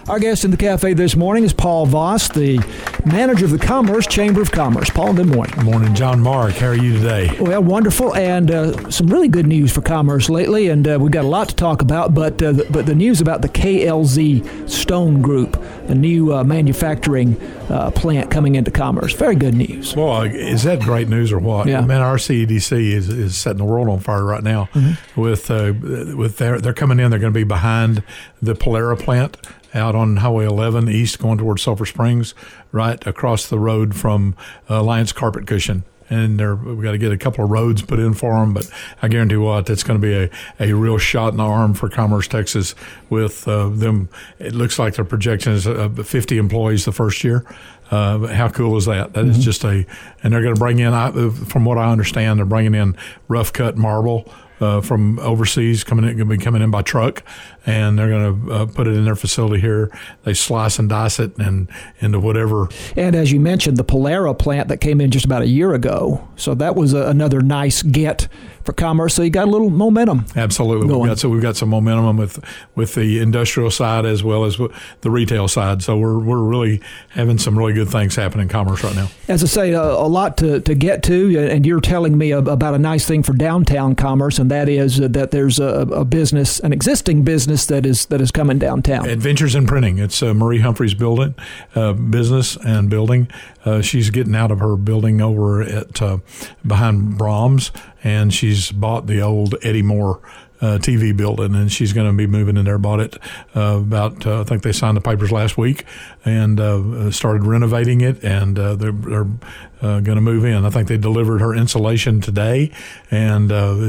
Our guest in the cafe this morning is Paul Voss, the manager of the Commerce Chamber of Commerce. Paul, good morning. Good morning, John Mark. How are you today? Well, wonderful, and some really good news for commerce lately, and we've got a lot to talk about, but the news about the KLZ Stone Group, a new manufacturing plant coming into commerce. Very good news. Boy, is that great news or what? Yeah. Man, our CEDC is setting the world on fire right now. Mm-hmm. With they're coming in. They're going to be behind the Polera plant out on Highway 11 east, going towards Sulphur Springs, right across the road from Alliance Carpet Cushion. And we've got to get a couple of roads put in for them, but I guarantee what, that's going to be a real shot in the arm for Commerce, Texas with them. It looks like their projection is 50 employees the first year. How cool is that? That is just and they're going to bring in, from what I understand, they're bringing in rough cut marble from overseas, going to be coming in by truck, and they're going to put it in their facility here. They slice and dice it and into whatever. And as you mentioned, the Polera plant that came in just about a year ago, so that was another nice get for commerce. So you got a little momentum. Absolutely, we've got some momentum with the industrial side as well as the retail side. So we're really having some really good things happen in commerce right now. As I say, a lot to get to, and you're telling me about a nice thing for downtown commerce, and that is that there's a business, an existing business that is coming downtown. Adventures in Printing. It's Marie Humphrey's business and building. She's getting out of her building over at behind Brahms, and she's bought the old Eddie Moore TV building, and she's going to be moving in there. Bought it I think they signed the papers last week and started renovating it, and they're going to move in. I think they delivered her insulation today, and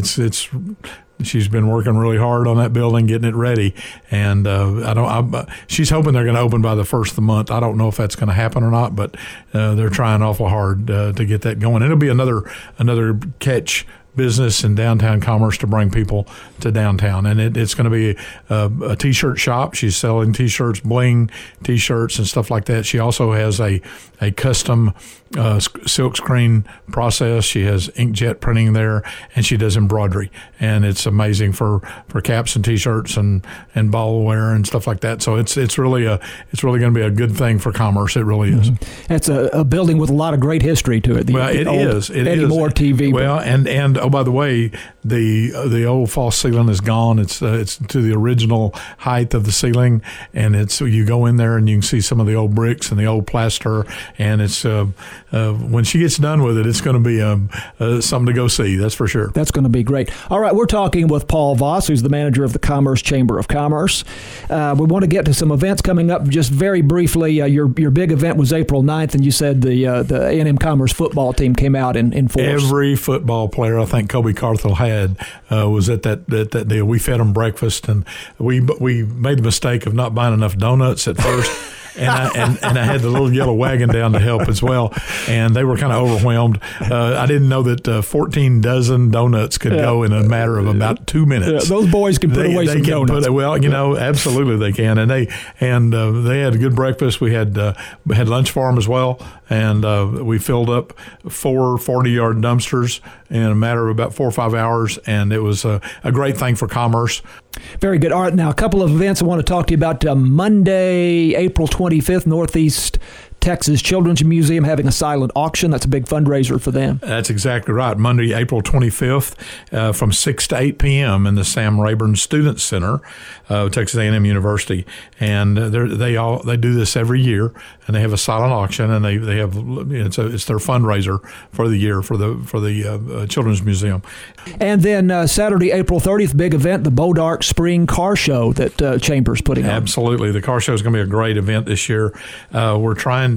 she's been working really hard on that building, getting it ready, and she's hoping they're going to open by the first of the month. I don't know if that's going to happen or not, but they're trying awful hard to get that going. It'll be another catch business in downtown commerce to bring people to downtown, and it's going to be a T-shirt shop. She's selling T-shirts, bling T-shirts, and stuff like that. She also has a custom silk screen process. She has inkjet printing there, and she does embroidery, and it's amazing for caps and T-shirts and ball wear and stuff like that. So it's really going to be a good thing for commerce. It really is. It's a building with a lot of great history to it. It is. Eddie Moore TV. Well, and oh, by the way, the old false ceiling is gone. It's to the original height of the ceiling, and you go in there and you can see some of the old bricks and the old plaster, and it's when she gets done with it, it's going to be something to go see. That's for sure. That's going to be great. All right, we're talking with Paul Voss, who's the manager of the Commerce Chamber of Commerce. We want to get to some events coming up. Just very briefly, your big event was April 9th, and you said the A&M Commerce football team came out in force. Every football player, I think Kobe Carthel had, was at that deal. We fed them breakfast, and we made the mistake of not buying enough donuts at first. And I had the little yellow wagon down to help as well, and they were kind of overwhelmed. I didn't know that 14 dozen donuts could go in a matter of about 2 minutes. Yeah, those boys can put away some donuts. Absolutely they can, and they had a good breakfast. We had lunch for them as well, and we filled up 4 40-yard dumpsters in a matter of about 4 or 5 hours, and it was a great thing for commerce. Very good. All right, now a couple of events I want to talk to you about. Monday, April 25th, Northeast Texas Children's Museum having a silent auction. That's a big fundraiser for them. That's exactly right. Monday, April 25th, from 6 to 8 p.m. in the Sam Rayburn Student Center, Texas A&M University, and they do this every year, and they have a silent auction, and they have it's their fundraiser for the year for the Children's Museum. And then Saturday, April 30th, big event, the Bodark Spring Car Show that Chamber's putting on. Absolutely, the car show is going to be a great event this year. We're trying.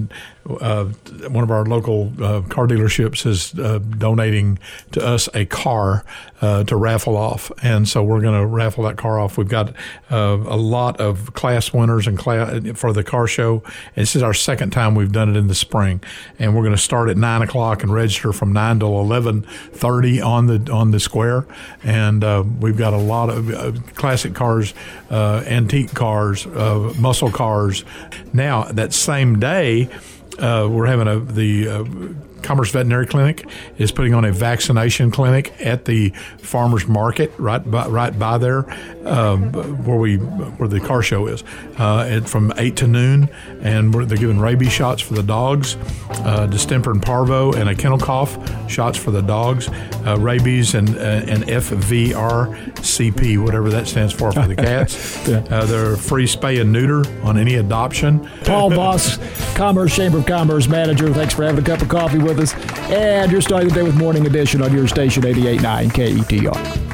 One of our local car dealerships is donating to us a car to raffle off, and so we're going to raffle that car off. We've got a lot of class winners for the car show. This is our second time we've done it in the spring, and we're going to start at 9 o'clock and register from 9 till 11:30 on the square. And we've got a lot of classic cars, antique cars, muscle cars. Now that same day, we're having the Commerce Veterinary Clinic is putting on a vaccination clinic at the farmers market right by there. where the car show is, from 8 to noon, and they're giving rabies shots for the dogs, distemper and parvo, and a kennel cough shots for the dogs, rabies and FVRCP, whatever that stands for the cats. Yeah. They're free spay and neuter on any adoption. Paul Voss, Commerce Chamber of Commerce manager, thanks for having a cup of coffee with us. And you're starting the day with Morning Edition on your station 88.9 KETR.